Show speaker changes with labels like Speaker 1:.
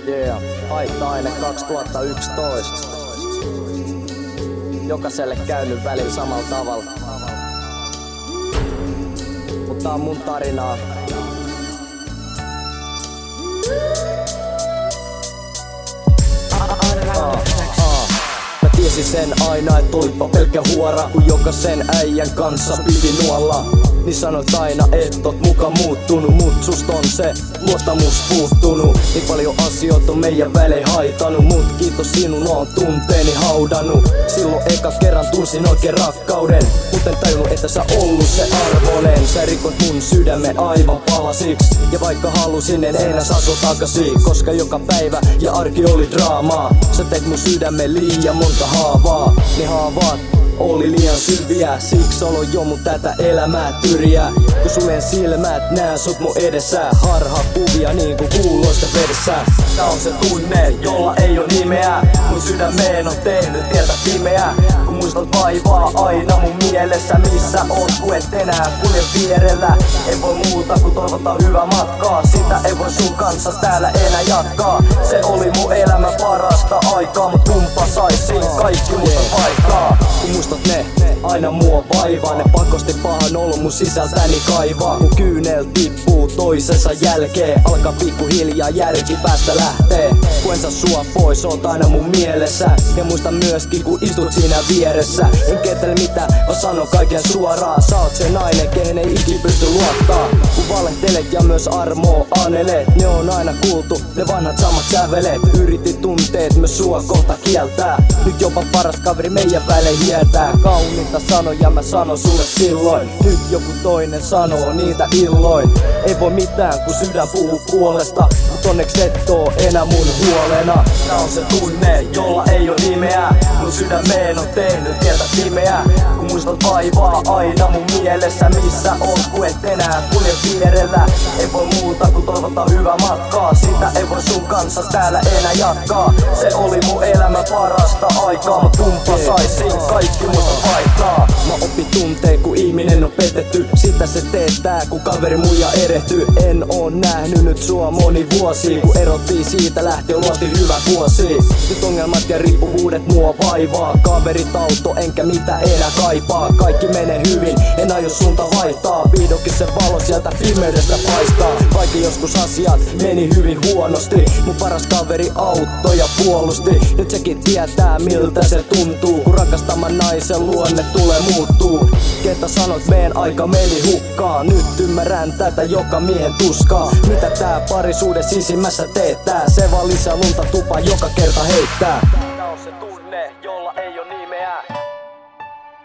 Speaker 1: Yeah, haitta-aine 2011. Jokaiselle käynyt välillä samalla tavalla. Mut tää on mun tarinaa. Mä tiesin sen aina, et olipa pelkkä huora, kun jokaisen äijän kanssa piti nuolla. Niin sanoit aina, et oot muka muuttunut, mut sust on se luottamus puuttunut. Niin paljon asioita on meidän välein haitanut, mut kiitos sinun oon tunteeni haudannut. Silloin eka kerran tunsin oikein rakkauden, mut en tajunnut, että sä ollut se arvoinen. Sä rikot mun sydämen aivan palasiksi, ja vaikka halusin en enää saa sua takaisin, koska joka päivä ja arki oli draamaa. Sä teit mun sydämen liian monta haavaa, ne haavaat oli liian syviä, siksi oloin jo mun tätä elämää tyriä. Kun suljen silmät nää sut mun edessä, harha kuvia niinku kuuloista vedessä. Tää on se tunne, jolla ei oo nimeä, mun sydämeen on tehnyt tietä pimeä. Kun muistat vaivaa aina mun mielessä, missä oot kun et enää kulje vierellä. Ei voi muuta kun toivottaa hyvää matkaa, sitä ei voi sun kanssa täällä enää jatkaa. Se oli mun elämän parasta aikaa, mut kumpa saisin kaikki musta paikkaa. Kun muistat ne aina mua vaivaa, ne pakosti pahan olo mun sisältäni kaivaa. Kun kyynel tippuu toisensa jälkeen, alkaa pikkuhiljaa järki päästä lähtee. Kun en saa sua pois, oot aina mun mielessä, ja muista myöskin kun istut siinä vieressä. En ketele mitään, mä sanon kaiken suoraan. Sä oot se nainen, kehen ei ikin pysty luottaa. Kun valehtelet ja myös armoa anelet, ne on aina kuultu, ne vanhat samat sävelet. Yritit tunteet myös sua kohta kieltää, nyt jopa paras kaveri meidän välein hieltää. Kauniita sanoja mä sanon sulle silloin, nyt joku toinen sanoo niitä illoin. Ei voi mitään kun sydän puhuu puolesta, mut onneksi et oo enää mun huolena. Tää on se tunne, jolla ei oo nimeä, mun sydämeen on tehnyt tietä pimeä. Kun muistat vaivaa aina mun mielessä, missä oot kun et enää kulje vierellä. Ei voi muuta kun toivottaa hyvää matkaa, sitä ei voi sun kanssa täällä enää jatkaa. Se oli mun elämän parasta aikaa, mut kumpa saisin kaikki musta paikkaa. Mä opin tuntee kun ihminen on petetty, sitä se teettää kun kaveri muija erehtyy. En oo nähnyt nyt sua moni vuosi, kun erottiin siitä lähtien luotiin hyvä vuosi. Nyt ongelmat ja riippuvuudet mua vaivaa, kaverit auto enkä mitä enää kaipaa. Kaikki menee hyvin, en aio suunta vaihtaa, vihdoinkin se valo sieltä pimeydestä paistaa. Vaikka joskus asiat meni hyvin huonosti, mun paras kaveri auttoi ja puolusti. Nyt sekin tietää miltä se tuntuu, kun rakastaman naisen luonne tulee muuttuu. Ketä sanot meen aika meni hukkaan, nyt ymmärrän tätä joka miehen tuskaa. Mitä tää parisuuden sisimmässä teettää, se vaan lisää lunta tupa joka kerta heittää. Tää on se tunne, jolla ei oo nimeä.